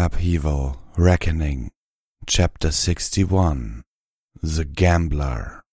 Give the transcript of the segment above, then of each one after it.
Upheaval, Reckoning, Chapter 61, The Gambler.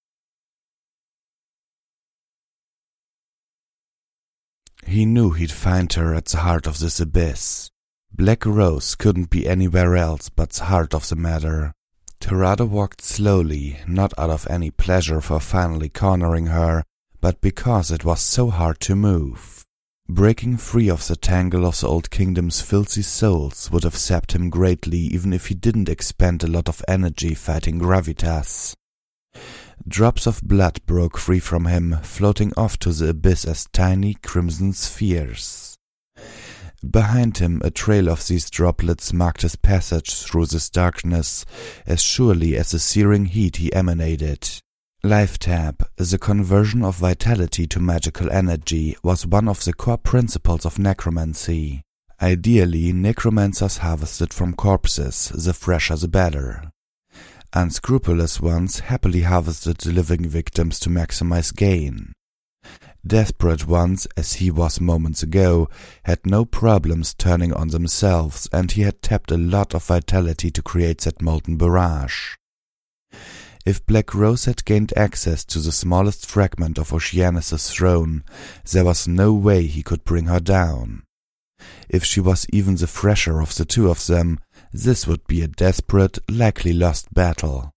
He knew he'd find her at the heart of this abyss. Black Rose couldn't be anywhere else but the heart of the matter. Terado walked slowly, not out of any pleasure for finally cornering her, but because it was so hard to move. Breaking free of the tangle of the old kingdom's filthy souls would have sapped him greatly even if he didn't expend a lot of energy fighting gravitas. Drops of blood broke free from him, floating off to the abyss as tiny crimson spheres. Behind him, a trail of these droplets marked his passage through this darkness as surely as the searing heat he emanated. Life Tap, the conversion of vitality to magical energy, was one of the core principles of necromancy. Ideally, necromancers harvested from corpses, the fresher the better. Unscrupulous ones happily harvested the living victims to maximize gain. Desperate ones, as he was moments ago, had no problems turning on themselves, and he had tapped a lot of vitality to create that molten barrage. If Black Rose had gained access to the smallest fragment of Oceanus' throne, there was no way he could bring her down. If she was even the fresher of the two of them, this would be a desperate, likely lost battle.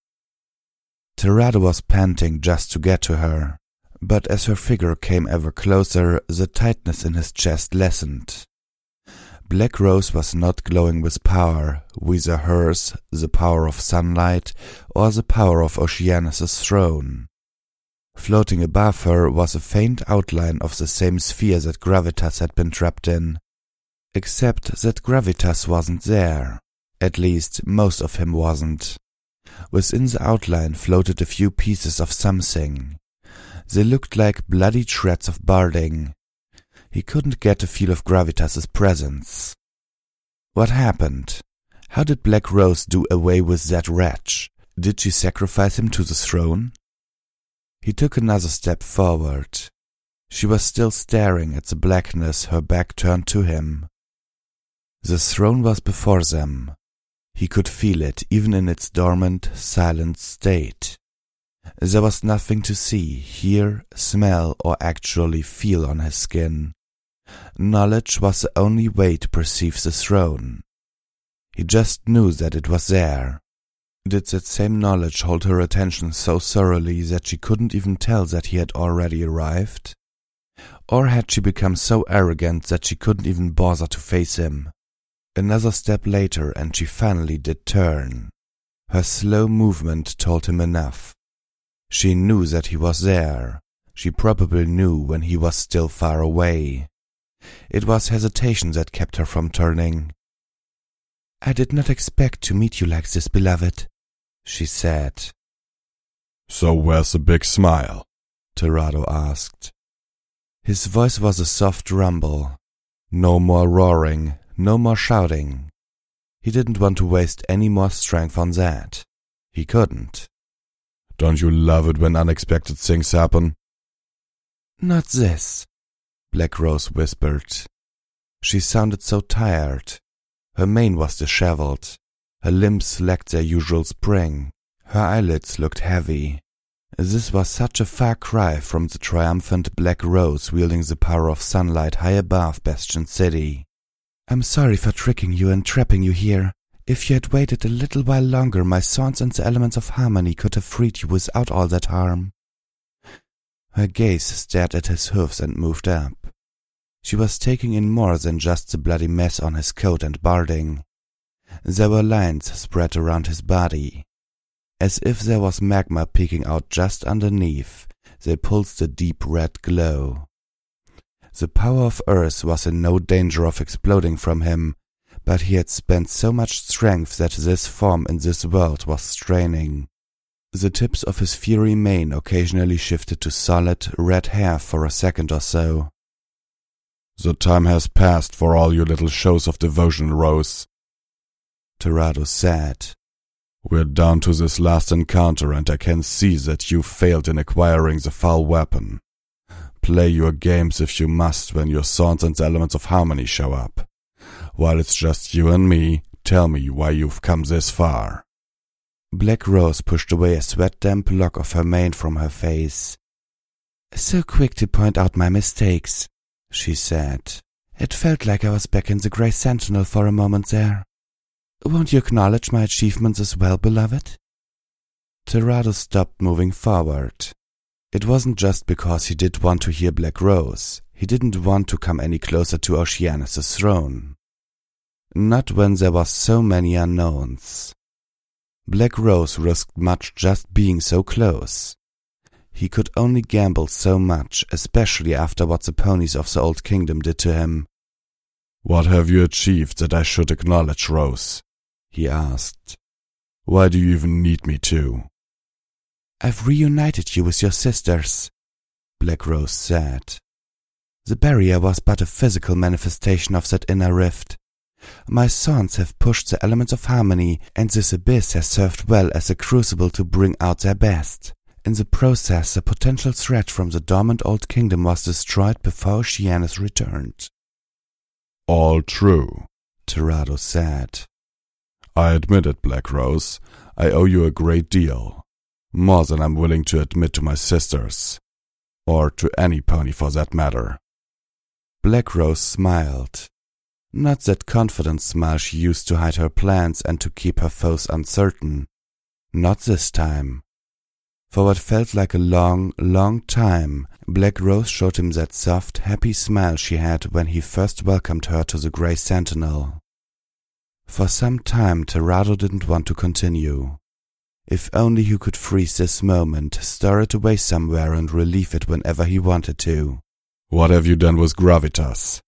Terado was panting just to get to her, but as her figure came ever closer, the tightness in his chest lessened. Black Rose was not glowing with power, whether hers, the power of sunlight, or the power of Oceanus' throne. Floating above her was a faint outline of the same sphere that Gravitas had been trapped in, except that Gravitas wasn't there. At least, most of him wasn't. Within the outline floated a few pieces of something. They looked like bloody shreds of barding. He couldn't get a feel of Gravitas' presence. What happened? How did Black Rose do away with that wretch? Did she sacrifice him to the throne? He took another step forward. She was still staring at the blackness, her back turned to him. The throne was before them. He could feel it, even in its dormant, silent state. There was nothing to see, hear, smell, or actually feel on his skin. Knowledge was the only way to perceive the throne. He just knew that it was there. Did that same knowledge hold her attention so thoroughly that she couldn't even tell that he had already arrived? Or had she become so arrogant that she couldn't even bother to face him? Another step later and she finally did turn. Her slow movement told him enough. She knew that he was there. She probably knew when he was still far away. It was hesitation that kept her from turning. "I did not expect to meet you like this, beloved," she said. "So where's the big smile?" Terado asked. His voice was a soft rumble. No more roaring, no more shouting. He didn't want to waste any more strength on that. He couldn't. "Don't you love it when unexpected things happen?" "Not this," Black Rose whispered. She sounded so tired. Her mane was disheveled. Her limbs lacked their usual spring. Her eyelids looked heavy. This was such a far cry from the triumphant Black Rose wielding the power of sunlight high above Bastion City. "I'm sorry for tricking you and trapping you here. If you had waited a little while longer, my swords and the elements of harmony could have freed you without all that harm." Her gaze stared at his hooves and moved up. She was taking in more than just the bloody mess on his coat and barding. There were lines spread around his body. As if there was magma peeking out just underneath, they pulsed a deep red glow. The power of Earth was in no danger of exploding from him, but he had spent so much strength that this form in this world was straining. The tips of his fiery mane occasionally shifted to solid, red hair for a second or so. "The time has passed for all your little shows of devotion, Rose," Terado said. "We're down to this last encounter and I can see that you failed in acquiring the foul weapon. Play your games if you must when your swords and the elements of harmony show up. While it's just you and me, tell me why you've come this far?" Black Rose pushed away a sweat-damp lock of her mane from her face. "So quick to point out my mistakes," she said. "It felt like I was back in the Grey Sentinel for a moment there. Won't you acknowledge my achievements as well, beloved?" Terrado stopped moving forward. It wasn't just because he did want to hear Black Rose. He didn't want to come any closer to Oceanus' throne. Not when there was so many unknowns. Black Rose risked much just being so close. He could only gamble so much, especially after what the ponies of the Old Kingdom did to him. "What have you achieved that I should acknowledge, Rose?" he asked. "Why do you even need me to?" "I've reunited you with your sisters," Black Rose said. "The barrier was but a physical manifestation of that inner rift. My sons have pushed the elements of harmony, and this abyss has served well as a crucible to bring out their best. In the process, the potential threat from the dormant Old Kingdom was destroyed before Oceanus returned." "All true," Terrado said. "I admit it, Black Rose. I owe you a great deal. More than I'm willing to admit to my sisters. Or to any pony for that matter." Black Rose smiled. Not that confident smile she used to hide her plans and to keep her foes uncertain. Not this time. For what felt like a long, long time, Black Rose showed him that soft, happy smile she had when he first welcomed her to the Grey Sentinel. For some time, Terrado didn't want to continue. If only he could freeze this moment, store it away somewhere and relieve it whenever he wanted to. "What have you done with Gravitas?"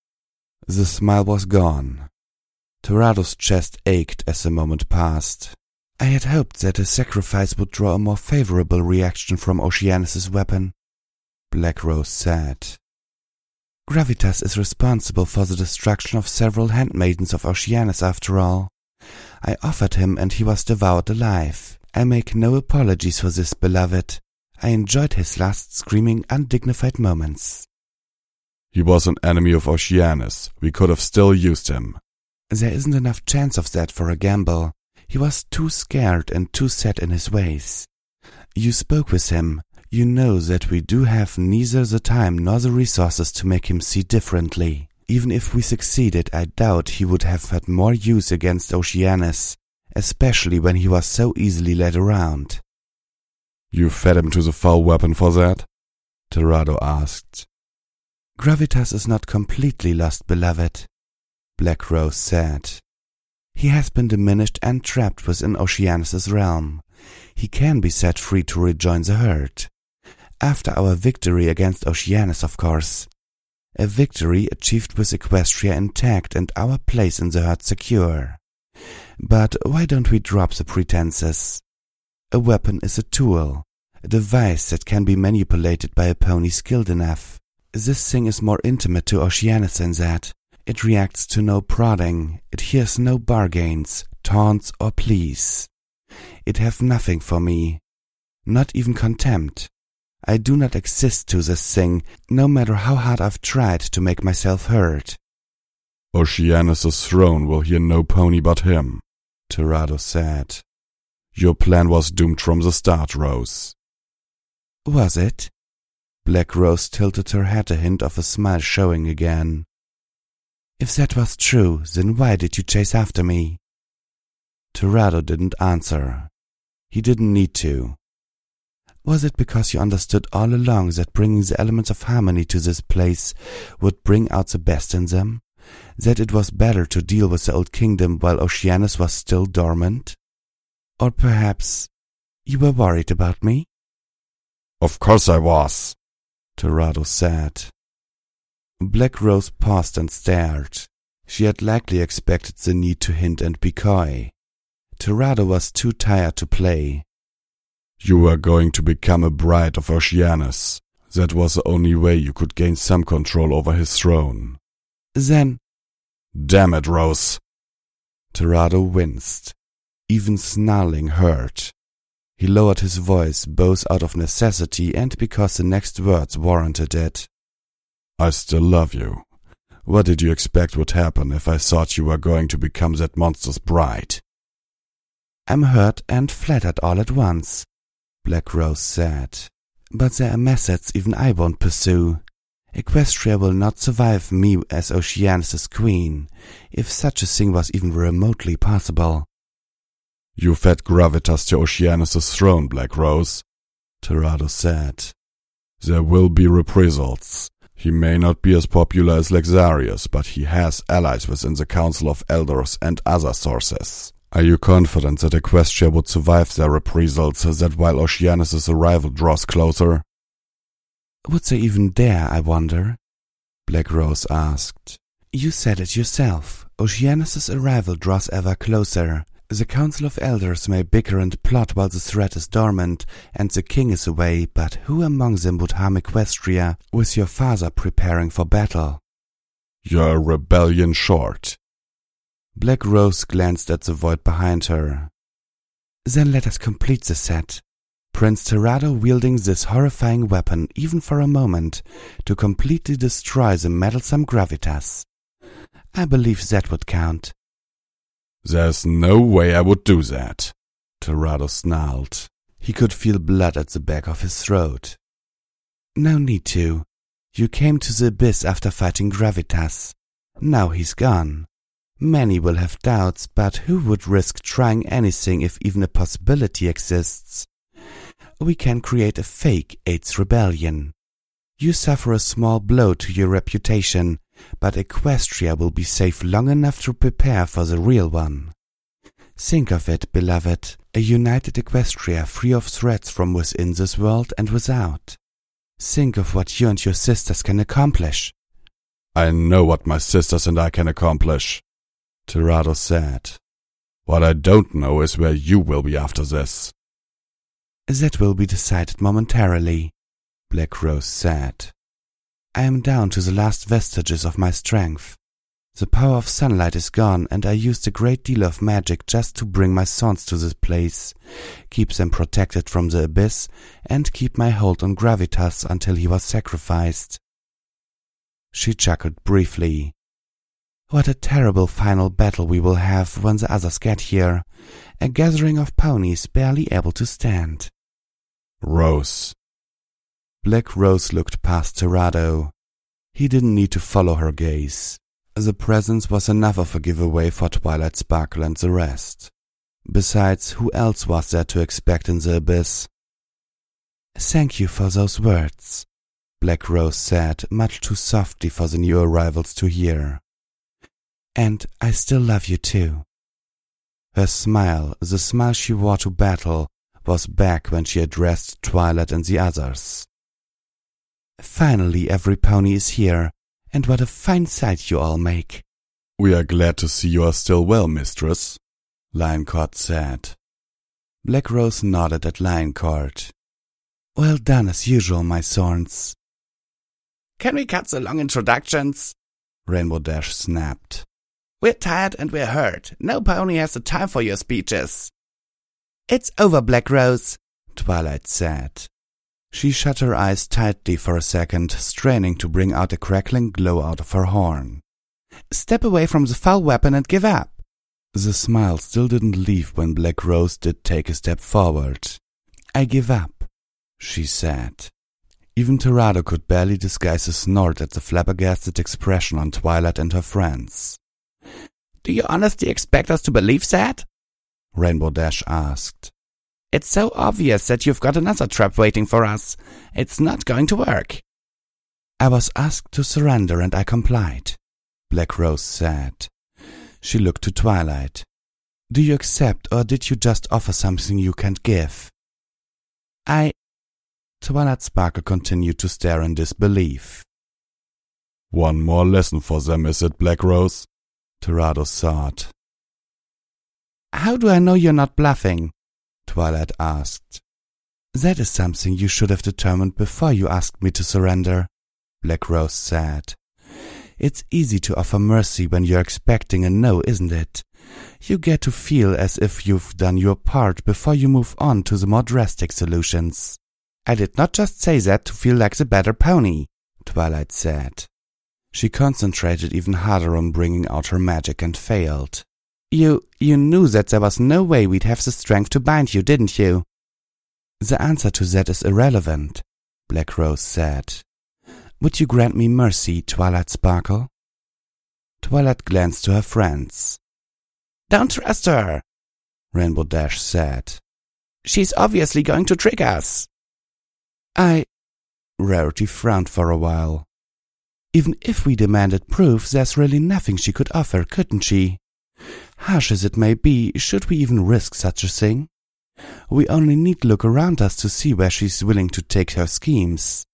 The smile was gone. Terrado's chest ached as the moment passed. "I had hoped that a sacrifice would draw a more favorable reaction from Oceanus' weapon," Black Rose said. "Gravitas is responsible for the destruction of several handmaidens of Oceanus after all. I offered him and he was devoured alive. I make no apologies for this, beloved. I enjoyed his last screaming, undignified moments." "He was an enemy of Oceanus. We could have still used him." "There isn't enough chance of that for a gamble. He was too scared and too set in his ways. You spoke with him. You know that we do have neither the time nor the resources to make him see differently. Even if we succeeded, I doubt he would have had more use against Oceanus, especially when he was so easily led around." "You fed him to the foul weapon for that?" Terrado asked. "Gravitas is not completely lost, beloved," Black Rose said. "He has been diminished and trapped within Oceanus' realm. He can be set free to rejoin the herd. After our victory against Oceanus, of course. A victory achieved with Equestria intact and our place in the herd secure. But why don't we drop the pretenses? A weapon is a tool, a device that can be manipulated by a pony skilled enough. This thing is more intimate to Oceanus than that. It reacts to no prodding. It hears no bargains, taunts, or pleas. It have nothing for me, not even contempt. I do not exist to this thing, no matter how hard I've tried to make myself heard." "Oceanus' throne will hear no pony but him," Terrado said. "Your plan was doomed from the start, Rose." "Was it?" Black Rose tilted her head, a hint of a smile showing again. "If that was true, then why did you chase after me?" Terrado didn't answer. He didn't need to. "Was it because you understood all along that bringing the elements of harmony to this place would bring out the best in them? That it was better to deal with the Old Kingdom while Oceanus was still dormant? Or perhaps you were worried about me?" "Of course I was," Terrado said. Black Rose paused and stared. She had likely expected the need to hint and be coy. Terrado was too tired to play. "You were going to become a bride of Oceanus. That was the only way you could gain some control over his throne." "Then—" "Damn it, Rose!" Terrado winced. Even snarling hurt. He lowered his voice both out of necessity and because the next words warranted it. "I still love you. What did you expect would happen if I thought you were going to become that monster's bride? I'm hurt and flattered all at once, Black Rose said. But there are methods even I won't pursue. Equestria will not survive me as Oceanus' queen, if such a thing was even remotely possible. You fed gravitas to Oceanus' throne, Black Rose, Terrado said. There will be reprisals. He may not be as popular as Lexarius, but he has allies within the Council of Elders and other sources. Are you confident that Equestria would survive their reprisals, that while Oceanus' arrival draws closer? Would they even dare, I wonder? Black Rose asked. You said it yourself. Oceanus' arrival draws ever closer. The Council of Elders may bicker and plot while the threat is dormant and the king is away, but who among them would harm Equestria with your father preparing for battle? You're a rebellion short. Black Rose glanced at the void behind her. Then let us complete the set. Prince Terrado wielding this horrifying weapon even for a moment to completely destroy the meddlesome gravitas. I believe that would count. There's no way I would do that, Terrado snarled. He could feel blood at the back of his throat. No need to. You came to the abyss after fighting gravitas. Now he's gone. Many will have doubts, but who would risk trying anything if even a possibility exists? We can create a fake AIDS rebellion. You suffer a small blow to your reputation, but Equestria will be safe long enough to prepare for the real one. Think of it, beloved, a united Equestria free of threats from within this world and without. Think of what you and your sisters can accomplish. I know what my sisters and I can accomplish, Terrado said. What I don't know is where you will be after this. That will be decided momentarily, Black Rose said. I am down to the last vestiges of my strength. The power of sunlight is gone, and I used a great deal of magic just to bring my sons to this place, keep them protected from the abyss, and keep my hold on Gravitas until he was sacrificed. She chuckled briefly. What a terrible final battle we will have when the others get here, a gathering of ponies barely able to stand. Rose. Black Rose looked past Terrado. He didn't need to follow her gaze. The presence was enough of a giveaway for Twilight Sparkle and the rest. Besides, who else was there to expect in the abyss? Thank you for those words, Black Rose said, much too softly for the new arrivals to hear. And I still love you too. Her smile, the smile she wore to battle, was back when she addressed Twilight and the others. Finally every pony is here, and what a fine sight you all make. We are glad to see you are still well, mistress, Lioncourt said. Black Rose nodded at Lioncourt. Well done as usual, my thorns. Can we cut the long introductions? Rainbow Dash snapped. We're tired and we're hurt. No pony has the time for your speeches. It's over, Black Rose, Twilight said. She shut her eyes tightly for a second, straining to bring out a crackling glow out of her horn. Step away from the foul weapon and give up. The smile still didn't leave when Black Rose did take a step forward. I give up, she said. Even Terrado could barely disguise a snort at the flabbergasted expression on Twilight and her friends. Do you honestly expect us to believe that? Rainbow Dash asked. It's so obvious that you've got another trap waiting for us. It's not going to work. I was asked to surrender and I complied, Black Rose said. She looked to Twilight. Do you accept, or did you just offer something you can't give? Twilight Sparkle continued to stare in disbelief. One more lesson for them, is it, Black Rose? Terrado thought. How do I know you're not bluffing? Twilight asked. That is something you should have determined before you asked me to surrender, Black Rose said. It's easy to offer mercy when you're expecting a no, isn't it? You get to feel as if you've done your part before you move on to the more drastic solutions. I did not just say that to feel like the better pony, Twilight said. She concentrated even harder on bringing out her magic and failed. You knew that there was no way we'd have the strength to bind you, didn't you? The answer to that is irrelevant, Black Rose said. Would you grant me mercy, Twilight Sparkle? Twilight glanced to her friends. Don't trust her, Rainbow Dash said. She's obviously going to trick us. Rarity frowned for a while. Even if we demanded proof, there's really nothing she could offer, couldn't she? Harsh as it may be, should we even risk such a thing? We only need look around us to see where she's willing to take her schemes.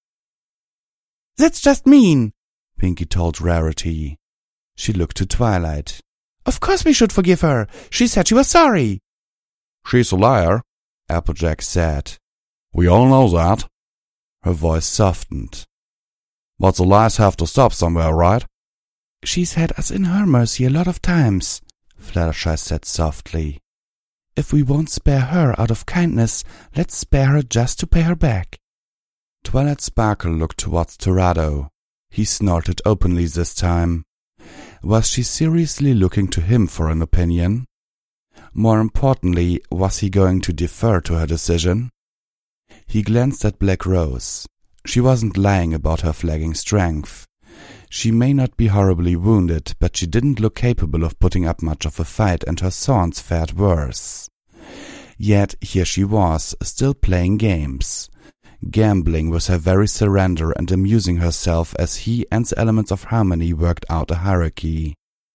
That's just mean, Pinkie told Rarity. She looked to Twilight. Of course we should forgive her. She said she was sorry. She's a liar, Applejack said. We all know that. Her voice softened. But the lies have to stop somewhere, right? She's had us in her mercy a lot of times, Fluttershy said softly. If we won't spare her out of kindness, let's spare her just to pay her back. Twilight Sparkle looked towards Terrado. He snorted openly this time. Was she seriously looking to him for an opinion? More importantly, was he going to defer to her decision? He glanced at Black Rose. She wasn't lying about her flagging strength. She may not be horribly wounded, but she didn't look capable of putting up much of a fight, and her thorns fared worse. Yet here she was, still playing games, gambling with her very surrender and amusing herself as he and the elements of harmony worked out a hierarchy.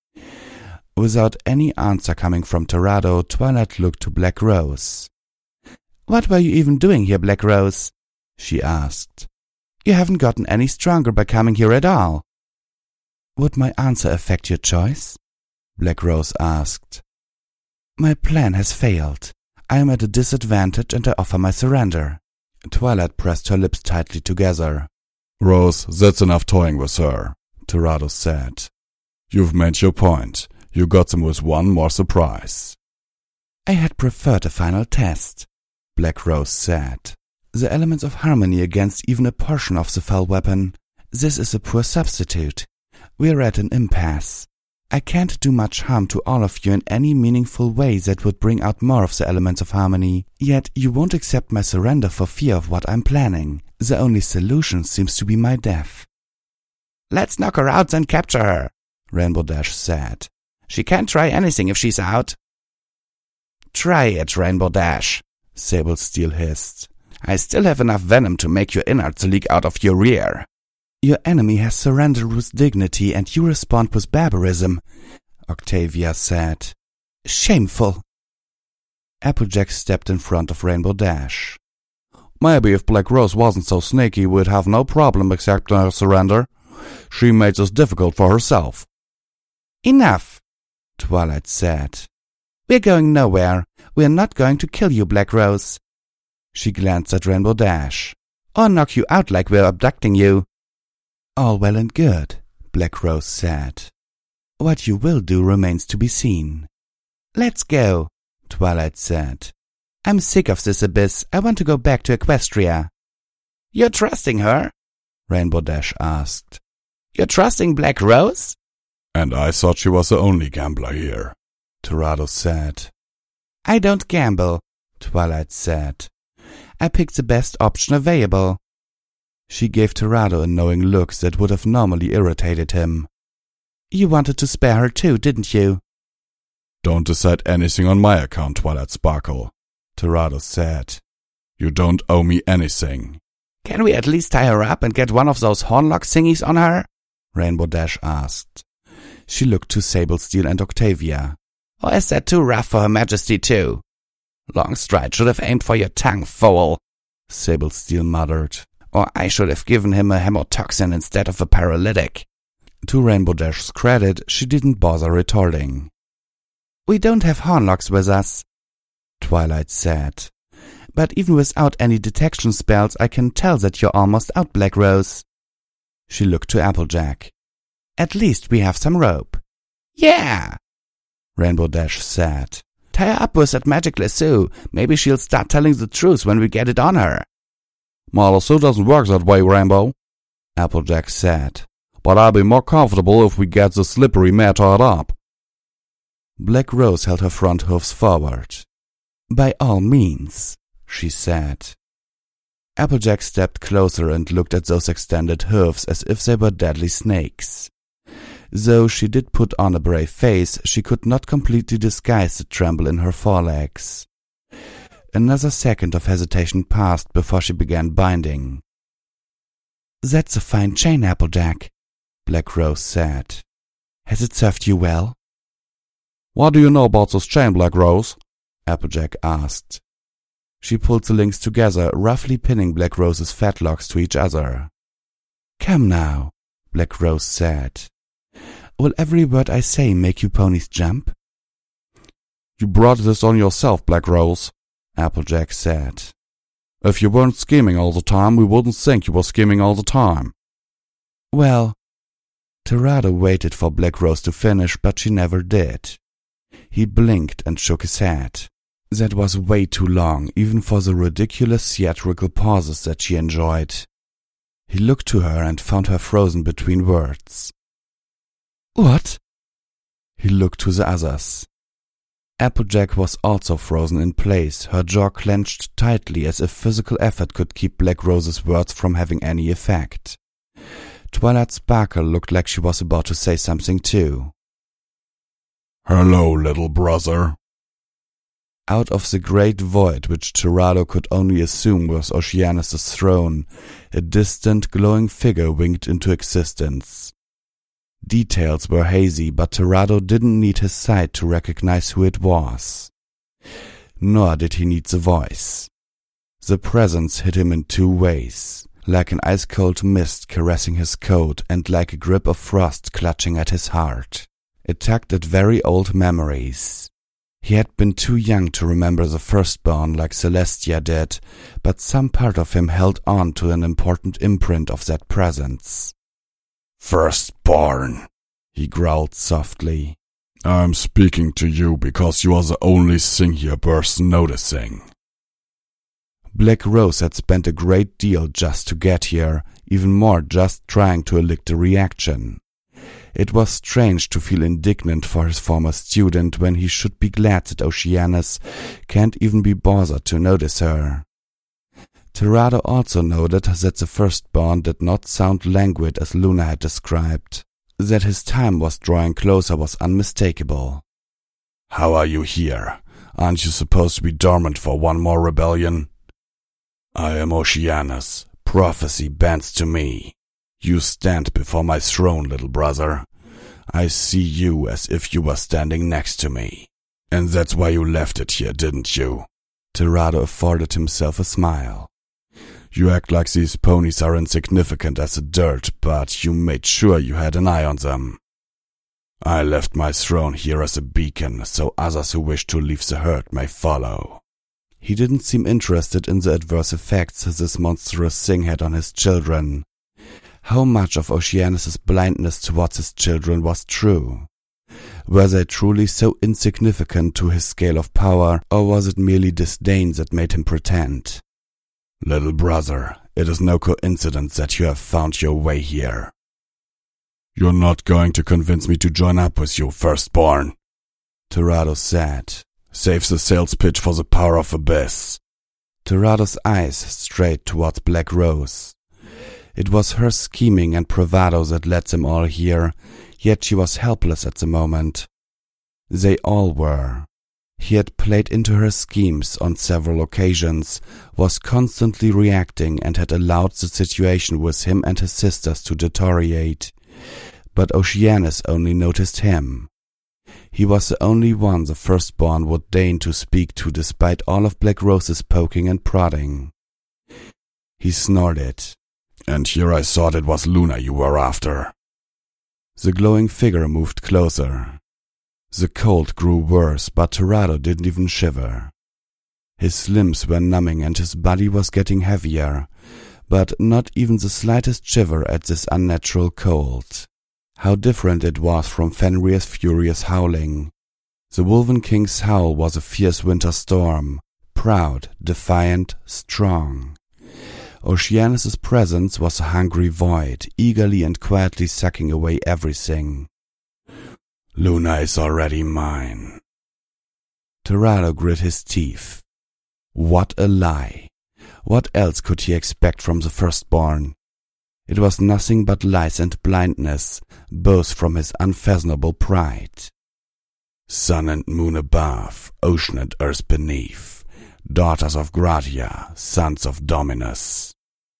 Without any answer coming from Terrado, Twilight looked to Black Rose. "What were you even doing here, Black Rose?" she asked. "You haven't gotten any stronger by coming here at all." "Would my answer affect your choice?" Black Rose asked. "My plan has failed. I am at a disadvantage and I offer my surrender." Twilight pressed her lips tightly together. "Rose, that's enough toying with her," Terrado said. "You've made your point. You got them with one more surprise." "I had preferred a final test," Black Rose said. "The elements of harmony against even a portion of the foul weapon. This is a poor substitute. We're at an impasse. I can't do much harm to all of you in any meaningful way that would bring out more of the elements of harmony. Yet you won't accept my surrender for fear of what I'm planning. The only solution seems to be my death." "Let's knock her out and capture her," Rainbow Dash said. "She can't try anything if she's out." "Try it, Rainbow Dash," Sable Steel hissed. "I still have enough venom to make your innards leak out of your rear." "Your enemy has surrendered with dignity and you respond with barbarism," Octavia said. "Shameful." Applejack stepped in front of Rainbow Dash. "Maybe if Black Rose wasn't so sneaky, we'd have no problem accepting her surrender. She made this difficult for herself." "Enough," Twilight said. "We're going nowhere. We're not going to kill you, Black Rose." She glanced at Rainbow Dash. "Or knock you out like we're abducting you." "All well and good," Black Rose said. "What you will do remains to be seen." "Let's go," Twilight said. "I'm sick of this abyss. I want to go back to Equestria." "You're trusting her?" Rainbow Dash asked. "You're trusting Black Rose?" "And I thought she was the only gambler here," Terrado said. "I don't gamble," Twilight said. "I picked the best option available." She gave Terrado a knowing look that would have normally irritated him. "You wanted to spare her too, didn't you?" "Don't decide anything on my account, Twilight Sparkle," Terrado said. "You don't owe me anything." "Can we at least tie her up and get one of those hornlock thingies on her?" Rainbow Dash asked. She looked to Sable Steel and Octavia. "Or is that too rough for Her Majesty too?" "Longstride should have aimed for your tongue, fool," Sable Steel muttered. "Or I should have given him a hemotoxin instead of a paralytic." To Rainbow Dash's credit, she didn't bother retorting. "We don't have hornlocks with us," Twilight said. "But even without any detection spells, I can tell that you're almost out, Black Rose." She looked to Applejack. "At least we have some rope." "Yeah," Rainbow Dash said. "Tie her up with that magic lasso. Maybe she'll start telling the truth when we get it on her." "My lasso doesn't work that way, Rainbow," Applejack said. but I'll be more comfortable if we get the slippery mare tied up." Black Rose held her front hoofs forward. "By all means," she said. Applejack stepped closer and looked at those extended hooves as if they were deadly snakes. Though she did put on a brave face, she could not completely disguise the tremble in her forelegs. Another second of hesitation passed before she began binding. "That's a fine chain, Applejack," Black Rose said. "Has it served you well?" "What do you know about this chain, Black Rose?" Applejack asked. She pulled the links together, roughly pinning Black Rose's fetlocks to each other. "Come now," Black Rose said. "Will every word I say make you ponies jump?" "You brought this on yourself, Black Rose," Applejack said. "If you weren't scheming all the time, we wouldn't think you were scheming all the time." "Well," Tirado waited for Black Rose to finish, but she never did. He blinked and shook his head. That was way too long, even for the ridiculous theatrical pauses that she enjoyed. He looked to her and found her frozen between words. "What?" He looked to the others. Applejack was also frozen in place, her jaw clenched tightly as if physical effort could keep Black Rose's words from having any effect. Twilight Sparkle looked like she was about to say something too. "Hello, little brother." Out of the great void which Tirado could only assume was Oceanus' throne, a distant, glowing figure winked into existence. Details were hazy, but Tirado didn't need his sight to recognize who it was. Nor did he need the voice. The presence hit him in two ways, like an ice-cold mist caressing his coat and like a grip of frost clutching at his heart. It tugged at very old memories. He had been too young to remember the firstborn like Celestia did, but some part of him held on to an important imprint of that presence. "Firstborn," he growled softly. "I'm speaking to you because you are the only thing here worth noticing." Black Rose had spent a great deal just to get here, even more just trying to elicit a reaction. It was strange to feel indignant for his former student when he should be glad that Oceanus can't even be bothered to notice her. Tirado also noted that the firstborn did not sound languid as Luna had described. That his time was drawing closer was unmistakable. "How are you here? Aren't you supposed to be dormant for one more rebellion?" "I am Oceanus. Prophecy bends to me. You stand before my throne, little brother. I see you as if you were standing next to me. And that's why you left it here, didn't you?" Tirado afforded himself a smile. "You act like these ponies are insignificant as the dirt, but you made sure you had an eye on them. I left my throne here as a beacon, so others who wish to leave the herd may follow." He didn't seem interested in the adverse effects this monstrous thing had on his children. How much of Oceanus' blindness towards his children was true? Were they truly so insignificant to his scale of power, or was it merely disdain that made him pretend? "Little brother, it is no coincidence that you have found your way here." "You're not going to convince me to join up with you, firstborn," Tirado said. "Save the sales pitch for the power of Abyss." Tirado's eyes strayed towards Black Rose. It was her scheming and bravado that led them all here, yet she was helpless at the moment. They all were. He had played into her schemes on several occasions, was constantly reacting, and had allowed the situation with him and his sisters to deteriorate. But Oceanus only noticed him. He was the only one the firstborn would deign to speak to despite all of Black Rose's poking and prodding. He snorted. "And here I thought it was Luna you were after." The glowing figure moved closer. The cold grew worse, but Tirado didn't even shiver. His limbs were numbing and his body was getting heavier, but not even the slightest shiver at this unnatural cold. How different it was from Fenrir's furious howling. The Wolven King's howl was a fierce winter storm, proud, defiant, strong. Oceanus's presence was a hungry void, eagerly and quietly sucking away everything. Luna is already mine. Terrado grit his teeth. What a lie! What else could he expect from the firstborn? It was nothing but lies and blindness, both from his unfathomable pride. Sun and moon above, ocean and earth beneath, daughters of Gradia, sons of Dominus.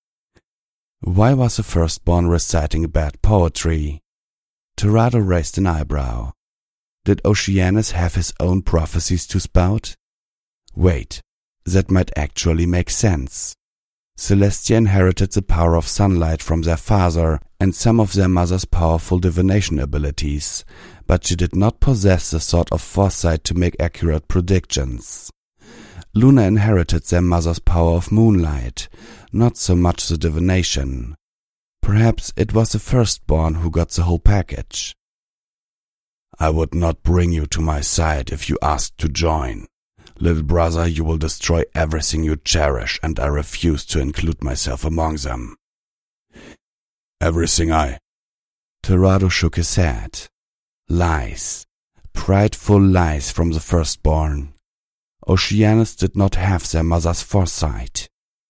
Why was the firstborn reciting bad poetry? Terrado raised an eyebrow. Did Oceanus have his own prophecies to spout? Wait, that might actually make sense. Celestia inherited the power of sunlight from their father and some of their mother's powerful divination abilities, but she did not possess the sort of foresight to make accurate predictions. Luna inherited their mother's power of moonlight, not so much the divination. Perhaps it was the firstborn who got the whole package. I would not bring you to my side if you asked to join. Little brother, you will destroy everything you cherish, and I refuse to include myself among them. Everything Terrado shook his head. Lies. Prideful lies from the firstborn. Oceanus did not have their mother's foresight.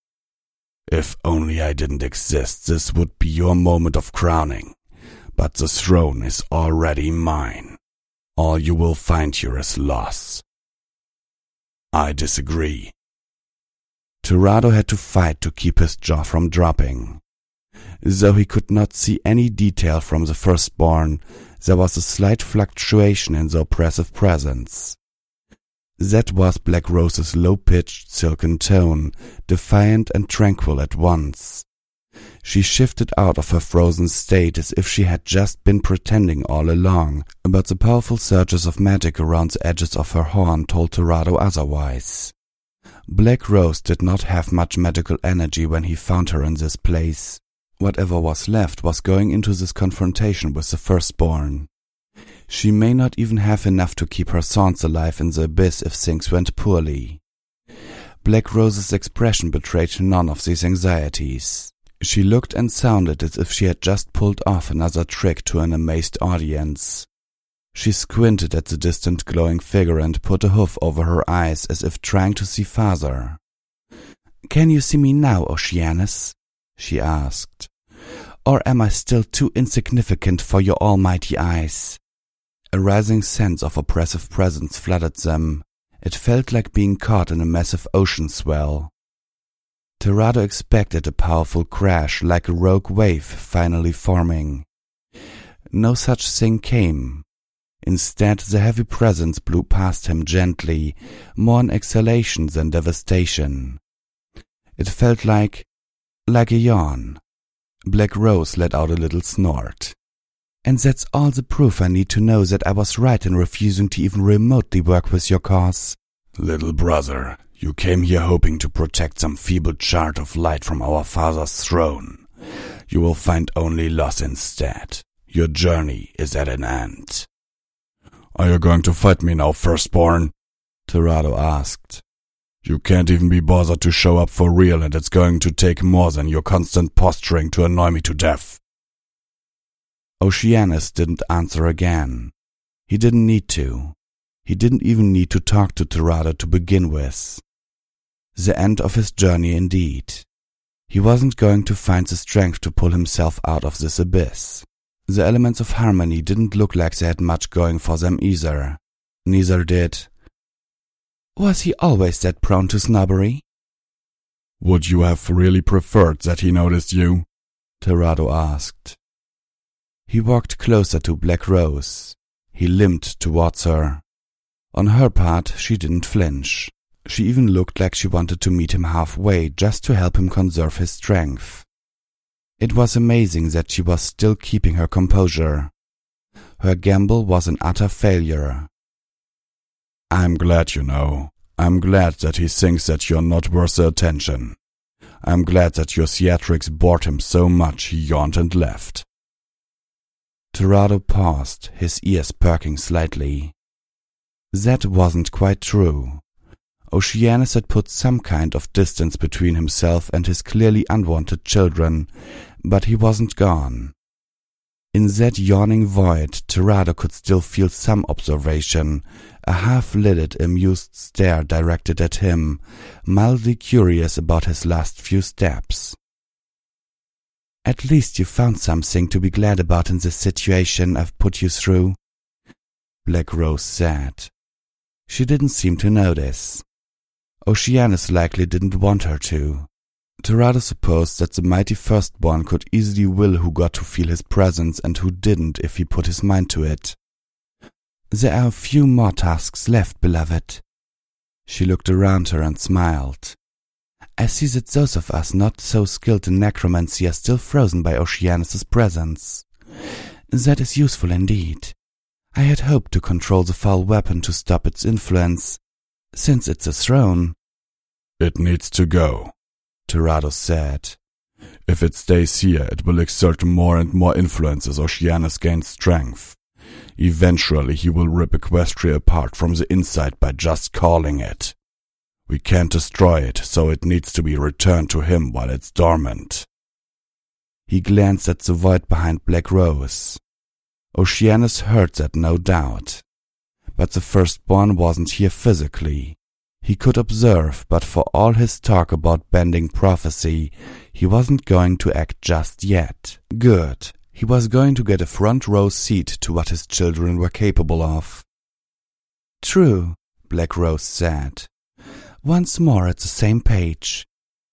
If only I didn't exist, this would be your moment of crowning. But the throne is already mine. All you will find here is loss. I disagree. Terrado had to fight to keep his jaw from dropping. Though he could not see any detail from the firstborn, there was a slight fluctuation in the oppressive presence. That was Black Rose's low-pitched silken tone, defiant and tranquil at once. She shifted out of her frozen state as if she had just been pretending all along, but the powerful surges of magic around the edges of her horn told Terrado otherwise. Black Rose did not have much magical energy when he found her in this place. Whatever was left was going into this confrontation with the firstborn. She may not even have enough to keep her sons alive in the abyss if things went poorly. Black Rose's expression betrayed none of these anxieties. She looked and sounded as if she had just pulled off another trick to an amazed audience. She squinted at the distant glowing figure and put a hoof over her eyes as if trying to see farther. "Can you see me now, Oceanus?" she asked. "Or am I still too insignificant for your almighty eyes?" A rising sense of oppressive presence flooded them. It felt like being caught in a massive ocean swell. Terrado expected a powerful crash like a rogue wave finally forming. No such thing came. Instead, the heavy presence blew past him gently, more an exhalation than devastation. It felt like a yawn. Black Rose let out a little snort. "And that's all the proof I need to know that I was right in refusing to even remotely work with your cause." Little brother, you came here hoping to protect some feeble shard of light from our father's throne. You will find only loss instead. Your journey is at an end. Are you going to fight me now, firstborn? Terrado asked. You can't even be bothered to show up for real, and it's going to take more than your constant posturing to annoy me to death. Oceanus didn't answer again. He didn't need to. He didn't even need to talk to Terrado to begin with. The end of his journey indeed. He wasn't going to find the strength to pull himself out of this abyss. The elements of harmony didn't look like they had much going for them either. Neither did... Was he always that prone to snobbery? Would you have really preferred that he noticed you? Terrado asked. He walked closer to Black Rose. He limped towards her. On her part, she didn't flinch. She even looked like she wanted to meet him halfway just to help him conserve his strength. It was amazing that she was still keeping her composure. Her gamble was an utter failure. I'm glad, you know. I'm glad that he thinks that you're not worth the attention. I'm glad that your theatrics bored him so much he yawned and left. Terrado paused, his ears perking slightly. That wasn't quite true. Oceanus had put some kind of distance between himself and his clearly unwanted children, but he wasn't gone. In that yawning void, Tirado could still feel some observation, a half-lidded, amused stare directed at him, mildly curious about his last few steps. "At least you found something to be glad about in this situation I've put you through," Black Rose said. She didn't seem to notice. Oceanus likely didn't want her to. Tirado supposed that the mighty firstborn could easily will who got to feel his presence and who didn't if he put his mind to it. "There are a few more tasks left, beloved." She looked around her and smiled. "I see that those of us not so skilled in necromancy are still frozen by Oceanus's presence. That is useful indeed. I had hoped to control the foul weapon to stop its influence. Since it's a throne—" "It needs to go," Tirado said. "If it stays here, it will exert more and more influence as Oceanus gains strength. Eventually he will rip Equestria apart from the inside by just calling it. We can't destroy it, so it needs to be returned to him while it's dormant." He glanced at the void behind Black Rose. Oceanus heard that, no doubt. But the firstborn wasn't here physically. He could observe, but for all his talk about bending prophecy, he wasn't going to act just yet. Good. He was going to get a front-row seat to what his children were capable of. "True," Black Rose said. "Once more at the same page."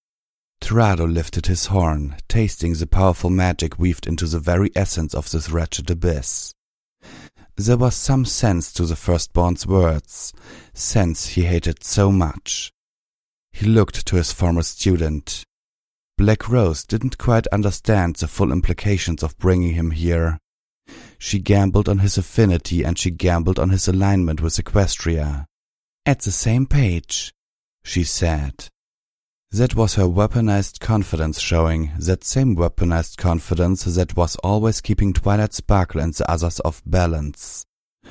Tirado lifted his horn, tasting the powerful magic weaved into the very essence of this wretched abyss. There was some sense to the firstborn's words, sense he hated so much. He looked to his former student. Black Rose didn't quite understand the full implications of bringing him here. She gambled on his affinity and she gambled on his alignment with Equestria. "At the same page," she said. That was her weaponized confidence showing, that same weaponized confidence that was always keeping Twilight Sparkle and the others off balance.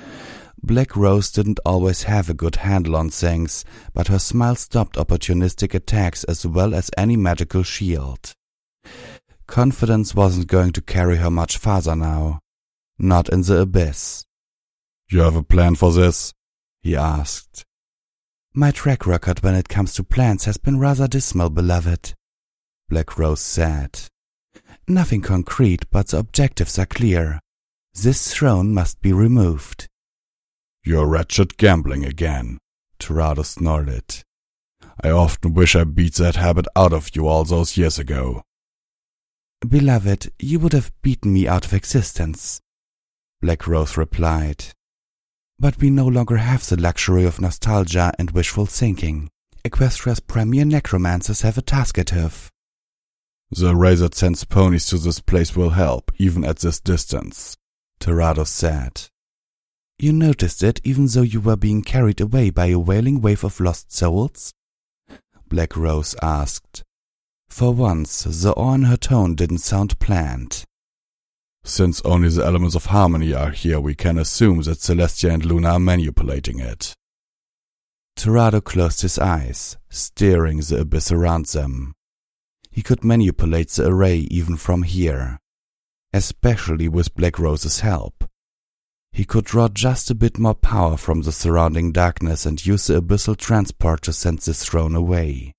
Black Rose didn't always have a good handle on things, but her smile stopped opportunistic attacks as well as any magical shield. Confidence wasn't going to carry her much farther now. Not in the abyss. "You have a plan for this?" he asked. "My track record when it comes to plans has been rather dismal, beloved," Black Rose said. "Nothing concrete, but the objectives are clear. This throne must be removed." "You're wretched gambling again," Tirado snorted. "I often wish I beat that habit out of you all those years ago." "Beloved, you would have beaten me out of existence," Black Rose replied. "But we no longer have the luxury of nostalgia and wishful thinking. Equestria's premier necromancers have a task at hand." "The ray that sends ponies to this place will help, even at this distance," Tirado said. "You noticed it even though you were being carried away by a wailing wave of lost souls?" Black Rose asked. For once, the awe in her tone didn't sound planned. "Since only the elements of harmony are here, we can assume that Celestia and Luna are manipulating it." Tirado closed his eyes, staring the abyss around them. He could manipulate the array even from here, especially with Black Rose's help. He could draw just a bit more power from the surrounding darkness and use the abyssal transport to send this throne away.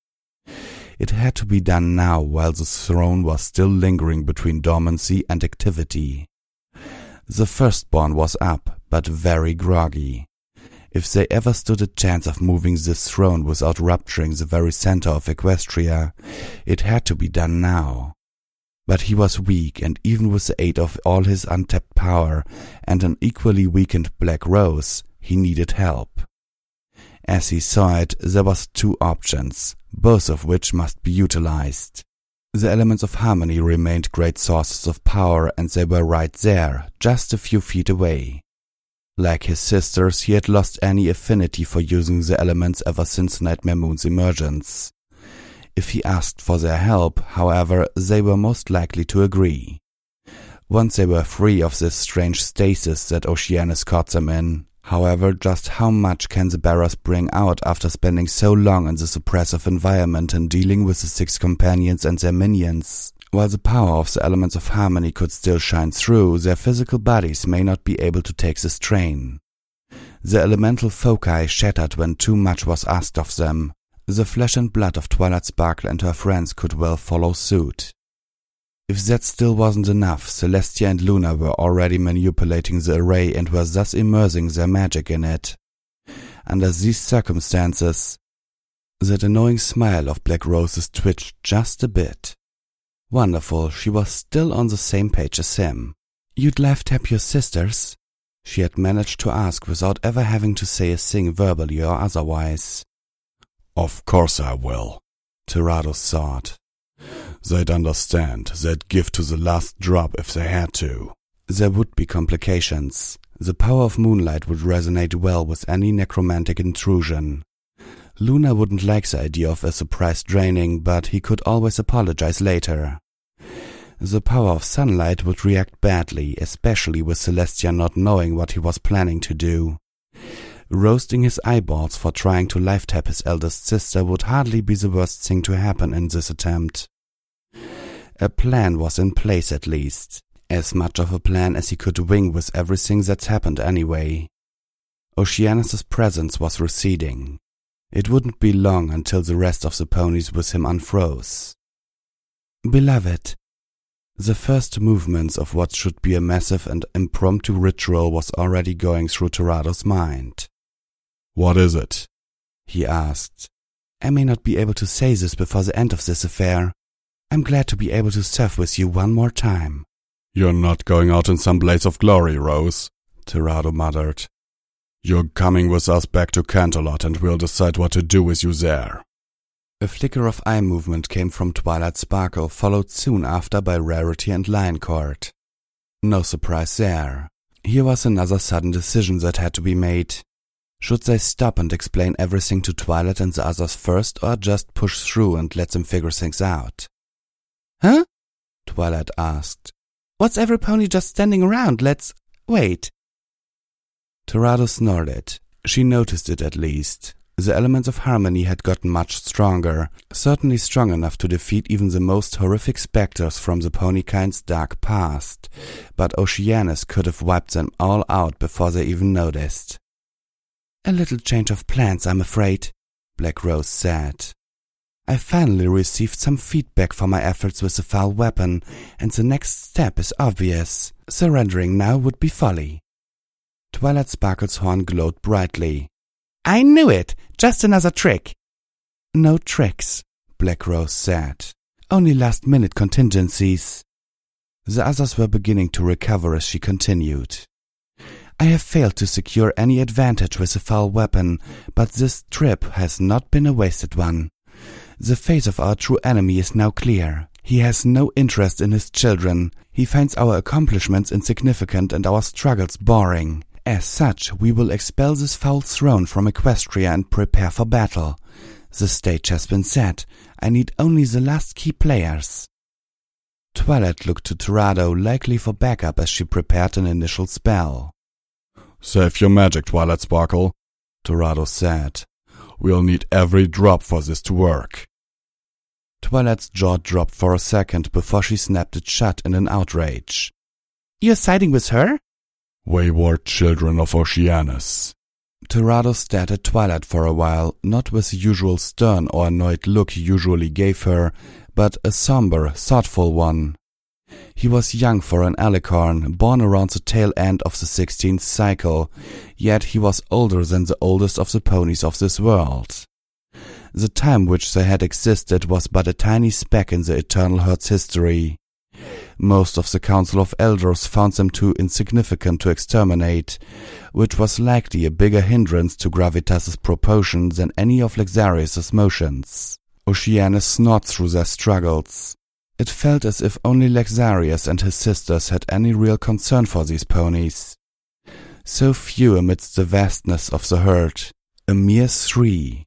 It had to be done now while the throne was still lingering between dormancy and activity. The firstborn was up, but very groggy. If they ever stood a chance of moving this throne without rupturing the very center of Equestria, it had to be done now. But he was weak, and even with the aid of all his untapped power and an equally weakened Black Rose, he needed help. As he saw it, there was two options, both of which must be utilized. The elements of harmony remained great sources of power, and they were right there, just a few feet away. Like his sisters, he had lost any affinity for using the elements ever since Nightmare Moon's emergence. If he asked for their help, however, they were most likely to agree. Once they were free of this strange stasis that Oceanus caught them in, However, just how much can the bearers bring out after spending so long in this oppressive environment and dealing with the 6 companions and their minions? While the power of the elements of harmony could still shine through, their physical bodies may not be able to take the strain. The elemental foci shattered when too much was asked of them. The flesh and blood of Twilight Sparkle and her friends could well follow suit. If that still wasn't enough, Celestia and Luna were already manipulating the array and were thus immersing their magic in it. Under these circumstances, that annoying smile of Black Rose's twitched just a bit. Wonderful, she was still on the same page as him. "You'd life-tap your sisters?" she had managed to ask without ever having to say a thing verbally or otherwise. "Of course I will," Terados thought. "They'd understand. They'd give to the last drop if they had to." There would be complications. The power of moonlight would resonate well with any necromantic intrusion. Luna wouldn't like the idea of a surprise draining, but he could always apologize later. The power of sunlight would react badly, especially with Celestia not knowing what he was planning to do. Roasting his eyeballs for trying to life-tap his eldest sister would hardly be the worst thing to happen in this attempt. A plan was in place at least, as much of a plan as he could wing with everything that's happened anyway. Oceanus' presence was receding. It wouldn't be long until the rest of the ponies with him unfroze. "Beloved." The first movements of what should be a massive and impromptu ritual was already going through Terados' mind. "What is it?" he asked. "I may not be able to say this before the end of this affair. I'm glad to be able to serve with you one more time." "You're not going out in some blaze of glory, Rose," Terado muttered. "You're coming with us back to Canterlot and we'll decide what to do with you there." A flicker of eye movement came from Twilight Sparkle, followed soon after by Rarity and Lioncourt. No surprise there. Here was another sudden decision that had to be made. Should they stop and explain everything to Twilight and the others first, or just push through and let them figure things out? "Huh?" Twilight asked. "What's every pony just standing around? Let's wait." Terado snorted. She noticed it at least. The elements of harmony had gotten much stronger, certainly strong enough to defeat even the most horrific specters from the ponykind's dark past, but Oceanus could have wiped them all out before they even noticed. "A little change of plans, I'm afraid," Black Rose said. "I finally received some feedback for my efforts with the foul weapon, and the next step is obvious. Surrendering now would be folly." Twilight Sparkle's horn glowed brightly. "I knew it! Just another trick!" "No tricks," Black Rose said. "Only last-minute contingencies." The others were beginning to recover as she continued. "I have failed to secure any advantage with the foul weapon, but this trip has not been a wasted one. The face of our true enemy is now clear. He has no interest in his children. He finds our accomplishments insignificant and our struggles boring. As such, we will expel this foul throne from Equestria and prepare for battle. The stage has been set. I need only the last key players." Twilight looked to Terado, likely for backup as she prepared an initial spell. "Save your magic, Twilight Sparkle," Terado said. "We'll need every drop for this to work." Twilight's jaw dropped for a second before she snapped it shut in an outrage. "You're siding with her?" "Wayward children of Oceanus." Terado stared at Twilight for a while, not with the usual stern or annoyed look he usually gave her, but a somber, thoughtful one. He was young for an alicorn, born around the tail end of the 16th cycle, yet he was older than the oldest of the ponies of this world. The time which they had existed was but a tiny speck in the Eternal Herd's history. Most of the Council of Elders found them too insignificant to exterminate, which was likely a bigger hindrance to Gravitas's propulsion than any of Lexarius's motions. Oceanus snored through their struggles. It felt as if only Lexarius and his sisters had any real concern for these ponies. So few amidst the vastness of the herd. A mere 3.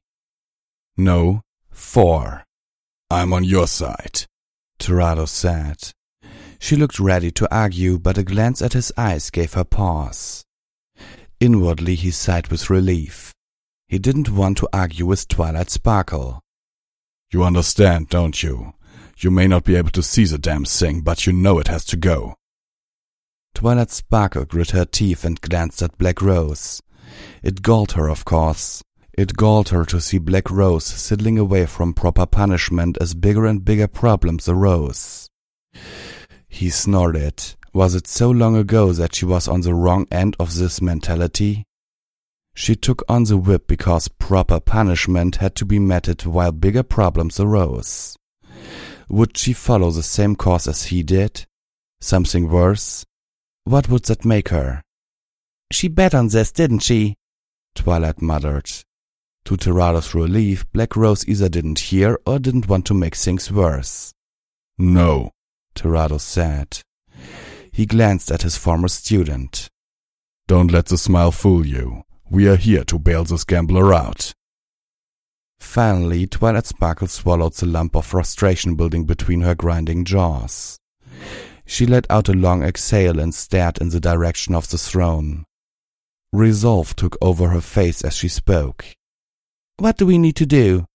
No, 4. "I'm on your side," Terado said. She looked ready to argue, but a glance at his eyes gave her pause. Inwardly he sighed with relief. He didn't want to argue with Twilight Sparkle. You understand, don't you? You may not be able to see the damn thing, but you know it has to go. Twilight Sparkle grit her teeth and glanced at Black Rose. It galled her, of course. It galled her to see Black Rose sidling away from proper punishment as bigger and bigger problems arose. He snorted. Was it so long ago that she was on the wrong end of this mentality? She took on the whip because proper punishment had to be meted while bigger problems arose. Would she follow the same course as he did? Something worse? What would that make her? She bet on this, didn't she? Twilight muttered. To Terado's relief, Black Rose either didn't hear or didn't want to make things worse. No, Terado said. He glanced at his former student. Don't let the smile fool you. We are here to bail this gambler out. Finally, Twilight Sparkle swallowed the lump of frustration building between her grinding jaws. She let out a long exhale and stared in the direction of the throne. Resolve took over her face as she spoke. What do we need to do?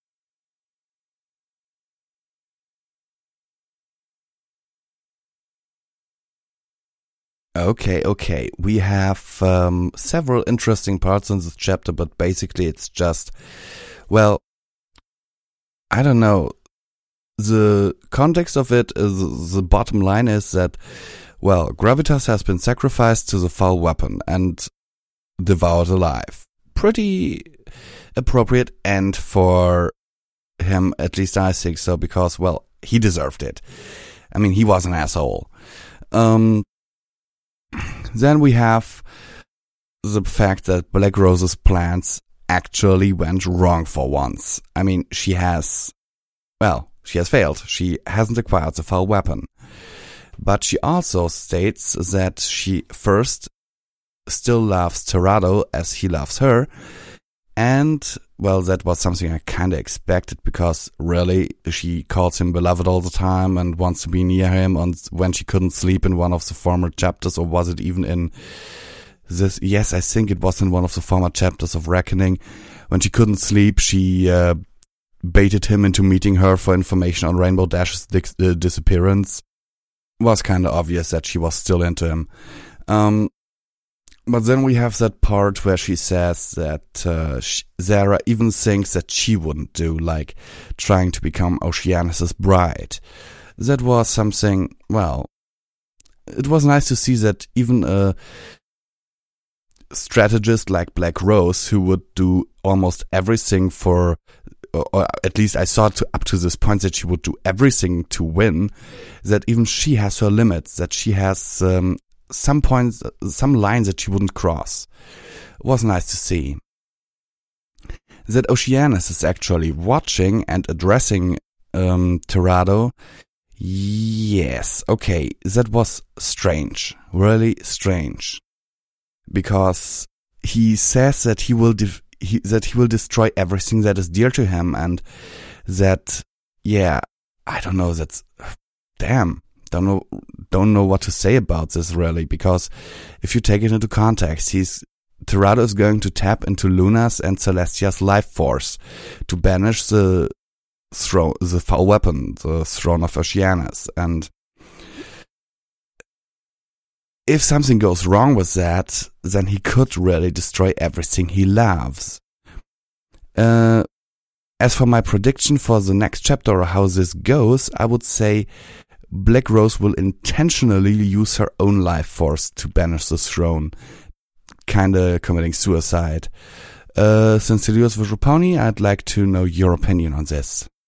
Okay. We have several interesting parts in this chapter, but basically it's just, well, I don't know. The context of it is, the bottom line is that, well, Gravitas has been sacrificed to the foul weapon and devoured alive. Pretty appropriate end for him, at least I think so, because, well, he deserved it. I mean, he was an asshole. Then we have the fact that Black Rose's plans actually went wrong for once. I mean, she has failed. She hasn't acquired the foul weapon. But she also states that she first still loves Terado as he loves her. And, well, that was something I kind of expected because really she calls him beloved all the time and wants to be near him. And when she couldn't sleep in one of the former chapters, or was it even in this? Yes, I think it was in one of the former chapters of Reckoning. When she couldn't sleep, she baited him into meeting her for information on Rainbow Dash's disappearance. It was kind of obvious that she was still into him. But then we have that part where she says that there are even things that she wouldn't do, like trying to become Oceanus' bride. That was something, well, it was nice to see that even a strategist like Black Rose, who would do almost everything for, or at least I thought up to this point that she would do everything to win, that even she has her limits, that she has some points, some lines that she wouldn't cross. It was nice to see. That Oceanus is actually watching and addressing Terado. Yes, okay, that was strange, really strange, because he says that he will destroy everything that is dear to him, and that, yeah, I don't know. That's damn. Don't know what to say about this really, because if you take it into context, Terado is going to tap into Luna's and Celestia's life force to banish the foul weapon, the throne of Oceanus. And if something goes wrong with that, then he could really destroy everything he loves. As for my prediction for the next chapter or how this goes, I would say Black Rose will intentionally use her own life force to banish the throne, kinda committing suicide. Sincerely yours, Visual Pony, I'd like to know your opinion on this.